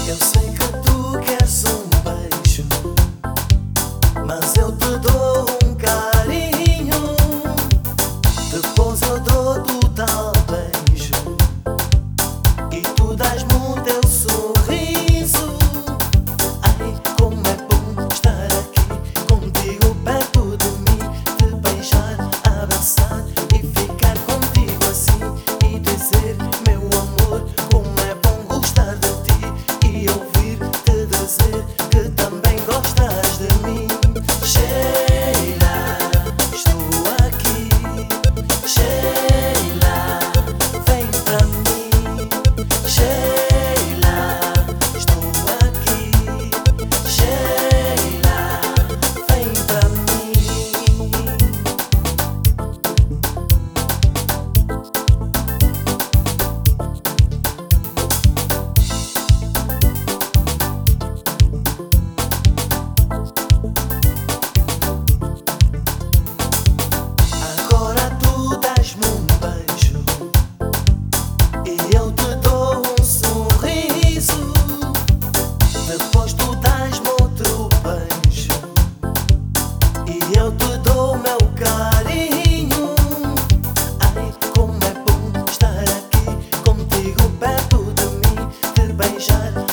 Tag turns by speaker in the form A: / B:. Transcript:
A: Eu sei que tu queres um beijo, mas eu te dou um carinho. Depois eu dou-te o tal beijo e tu dás-me o teu sorriso. Ai, como é bom estar aqui contigo perto de mim, te beijar, abraçar e ficar contigo assim e dizer: meu amor, como é bom gostar de ti e ouvir-te dizer que também gostas de mim. Sheila, estou aqui. Sheila, vem pra mim. Sheila, estou aqui. Sheila, vem pra mim. Agora tu dás-me um beijo e eu te dou um sorriso. Depois tu dás-me outro beijo e eu te dou meu carinho. Ai, como é bom estar aqui contigo perto de mim, te beijar,